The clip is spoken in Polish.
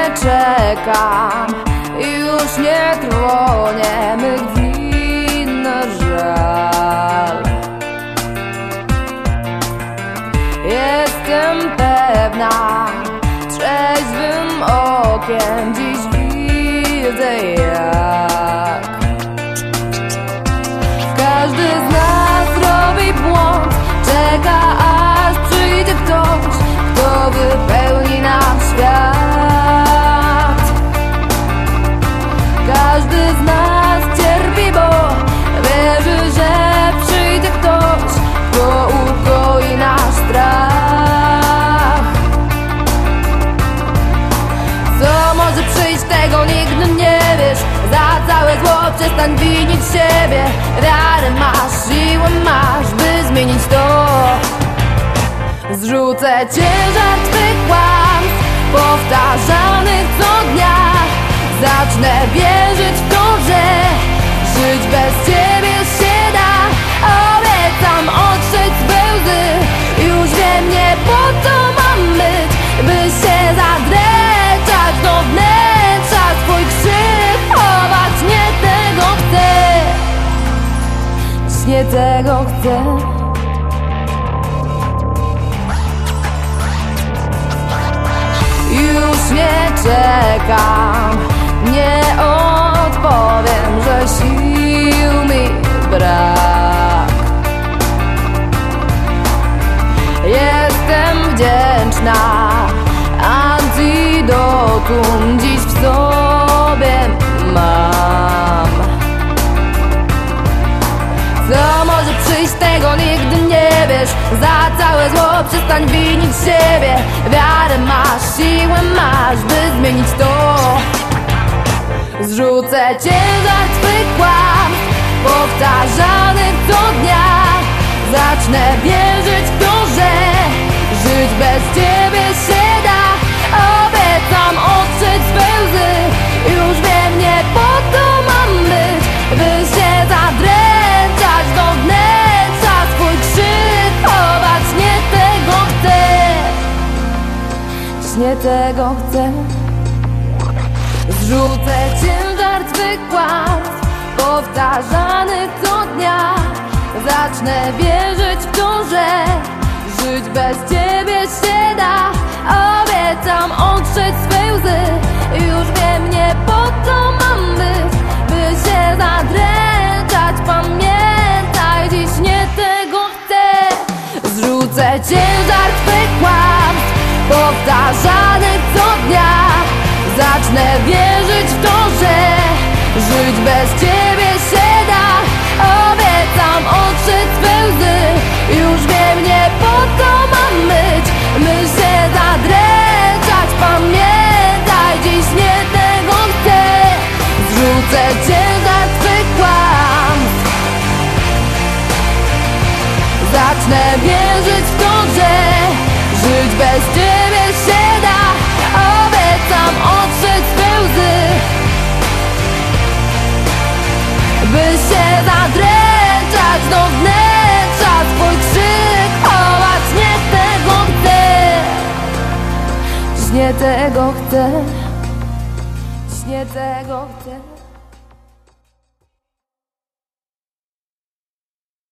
czekam, już nie trwonie mych win żal. Jestem pewna, trzeźwym okiem dziś widzę, jak każdy z nas robi błąd, czeka aż przyjdzie ktoś, kto wypełni nasz świat. Każdy z nas cierpi, bo wierzy, że przyjdzie ktoś, kto ukoi nasz strach. Co może przyjść, tego nigdy nie wiesz. Za całe zło przestań winić siebie. Wiarę masz, siłę masz, by zmienić to. Zrzucę ciężar twych kłamstw, powtarzanych co dnia. Zacznę wierzyć w to, że żyć bez ciebie się da. Obiecam otrzeć swe łzy, już wiem, nie po to mam być, by się zadręczać do wnętrza twój krzyk chować. Nie tego chcę, nie tego chcę. Już nie czekam, nie odpowiem, że sił mi brak. Jestem wdzięczna, antidotum dziś w sobie mam. Co może przyjść, tego nigdy nie wiesz. Za całe zło przestań winić siebie. Wiarę masz, siłę masz, by zmienić to. Zrzucę ciężar twych kłamstw, powtarzanych co dnia. Zacznę wierzyć w to, że żyć bez ciebie się da. Obiecam otrzeć swe łzy, już wiem, nie po to mam być, by się zadręczać do wnętrza swój krzyk chować. Nie tego chcę, nie tego chcę. Zrzucę ciężar twych kłamstw, powtarzanych co dnia. Zacznę wierzyć w to, że żyć bez ciebie się da. Obiecam otrzeć swe łzy, już wiem, nie po to mam być, by się zadręczać. Pamiętaj, dziś nie tego chcę. Zrzucę ciężar twych kłamstw, powtarzanych co dnia. Zacznę wierzyć w to, że żyć bez ciebie się da. Obiecam otrzeć swe łzy, już wiem, nie po to mam być, by się zadręczać. Pamiętaj, dziś nie tego chcę. Zrzucę ciężar twych kłamstw, zacznę wierzyć w to, że żyć bez ciebie się da. Obiecam otrzeć swe łzy, by się zadręczać do wnętrza swój krzyk chować. Nie tego chcę, nie tego chcę, nie tego chcę.